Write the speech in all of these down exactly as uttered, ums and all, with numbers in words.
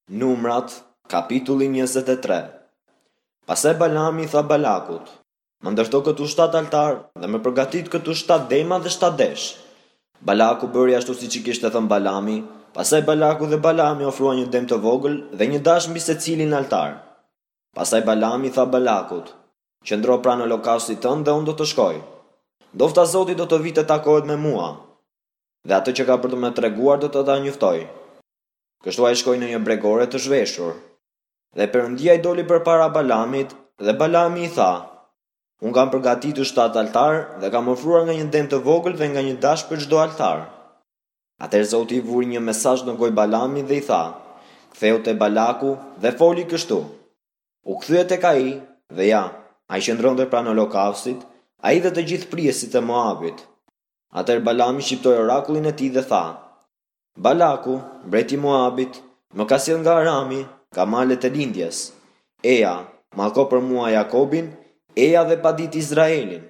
Numrat, kapitulli njëzet e tre. Pastaj Balami tha Balakut: "Më ndërto këtu shtat altar dhe më përgatit këtu shtat dema dhe shtat desh." Balaku bëri ashtu siç i kishte thënë Balami. Pastaj Balaku dhe Balami ofruan një dem të vogël dhe një dash mbi secilin altar. Pastaj Balami tha Balakut: "Qëndro pranë holokaustit tënd dhe unë do të shkoj. Ndofta Zoti do të vi të takohet me mua, dhe atë që ka për të më treguar do të ta njoftoj." Kështu ai shkoi në një bregore të zhveshur. Dhe Perëndia i doli përpara Balamit, dhe Balami i tha: "Unë kam përgatitur shtat altar dhe kam ofruar nga një dem të vogël dhe nga një dash për çdo altar." Atëherë Zoti i vuri një mesazh në gojë Balamit dhe i tha: "Ktheu te Balaku dhe foli kështu." U kthye tek ai, dhe ja, ai qëndronte pranë holokaustit, ai dhe të gjithë prijesit e Moabit. Atëherë Balami shqiptoi orakullin e tij dhe tha: "Balaku, mbreti i Moabit, më ka sjell nga Arami, ka malet e lindjes. Eja, mallko për mua Jakobin, eja dhe pa ditë Izraelin.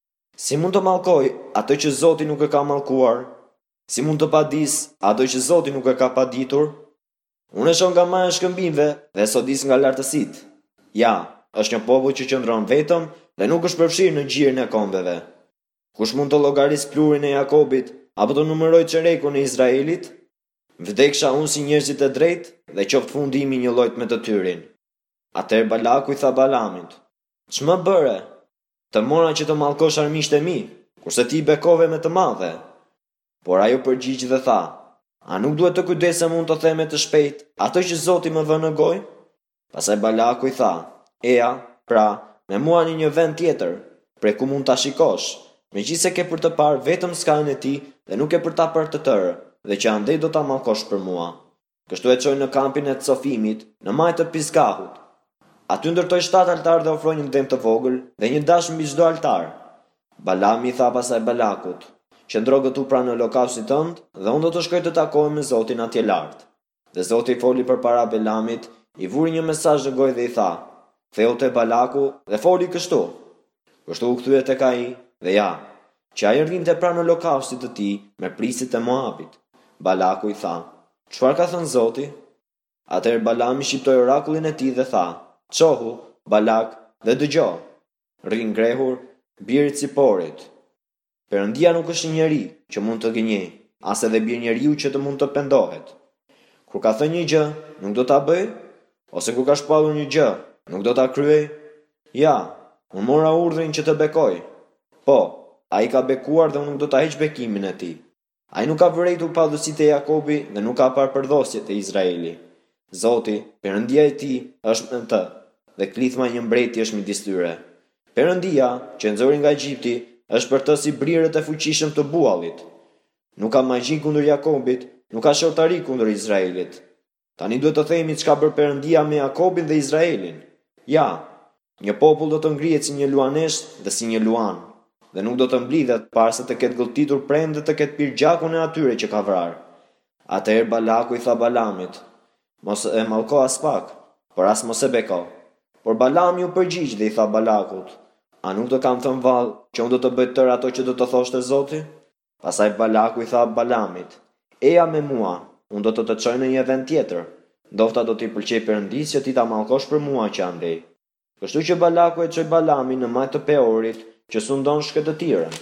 Si mund të mallkoj atë që Zoti nuk e ka mallkuar? Si mund të padis atë që Zoti nuk e ka paditur? Unë e shoh nga maja e shkëmbimeve dhe sodis nga lartësitë. Ja, është një popull që qëndron vetëm dhe nuk është përfshirë në gjirin e kombeve. Kush mund të llogarisë plurin e Jakobit apo të numëroj çerekun e Izraelit? Vdeksha unë si njerëzit e drejtë dhe qoftë fundimi një lloj me të tyrin." Atëherë Balaku i tha Balamit: "Ç'më bëre? Të mora që të mallkosh armiqtë e mi, kurse ti bekove me të madhe." Por ai u përgjigj dhe tha: "A nuk duhet të kujdesem unë të them me të shpejt atë që Zoti më vë në gojë?" Pastaj Balaku i tha: "Eja, pra, me mua në një vend tjetër, prej ku mund ta shikosh, megjithse ke për të parë vetëm skajën e tij dhe nuk e për ta parë të tërë, dhe që andej do ta mallkosh për mua." Kështu e çoi në kampin e Cofimit, në majë të Pisgahut. Aty ndërtoi shtat altar dhe ofroi një dem të vogël dhe një dash mbi çdo altar. Balami i tha pastaj Balakut: "Qëndro këtu pranë holokaustit tënd dhe unë do të shkoj të takohem me Zotin atje lart." Dhe Zoti foli përpara Balamit, i vuri një mesazh në gojë dhe i tha: "Ktheu te Balaku dhe foli kështu." Kështu u kthye tek ai, dhe ja, që ai rrinte pranë holokaustit të tij me prisit e Moabit. Balaku i tha: "Çfarë ka thënë Zoti?" Atëherë Balami shqiptoi orakullin e tij dhe tha: "Çohu, Balak, dhe dëgjo. Rri ngrehur, biri i Ciporit. Perëndia nuk është një njeri që mund të gënjej, as edhe bir njeriu që të mund të pendohet. Kur ka thënë një gjë, nuk do ta bëj? Ose kur ka shpallur një gjë, nuk do ta kryej? Ja, unë mora urdhrin që të bekoj. Po, ai ka bekuar dhe unë nuk do ta heq bekimin e tij. Ai nuk ka vërejtur padhësitë e Jakobi dhe nuk ka parë përdhosjet e Izraeli. Zoti, Perëndia e tij, është me të, dhe klithma një mbreti është midis tyre. Perëndia, që nxori nga Egjipti, është për të si brirët e fuqishëm të buallit. Nuk ka magji kundër Jakobit, nuk ka shortari kundër Izraelit. Tani duhet të themi çka bër Perëndia me Jakobin dhe Izraelin. Ja, një popull do të ngrihet si një luanesh dhe si një luan, dhe nuk do të mblidhet para se të ketë gëlltitur prend dhe të ketë pirë gjakun e atyre që ka vrarë." Atëherë Balaku i tha Balamit: "Mos e mallko as pak, por as mos e beko." Por Balami u përgjigj dhe i tha Balakut: "A nuk të kam thënë vallë që unë do të bëj tërë ato që do të thoshte Zoti?" Pastaj Balaku i tha Balamit: "Eja me mua, unë do të të çoj në një vend tjetër, ndofta do t'i pëlqej Perëndisë që ti ta mallkosh për mua që andej." Kështu që Balaku e çoi Balamin në majë të Peorit, që sundon shkëtëtirën.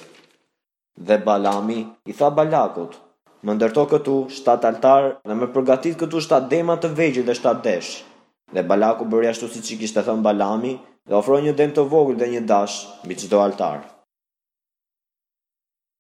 Dhe Balami i tha Balakut: "Më ndërto këtu shtat altar dhe më përgatit këtu shtat dema të vegjël dhe shtat desh." Dhe Balaku bëri ashtu siç i kishte thënë Balami dhe ofroi një dem të vogël dhe një dash mbi çdo altar.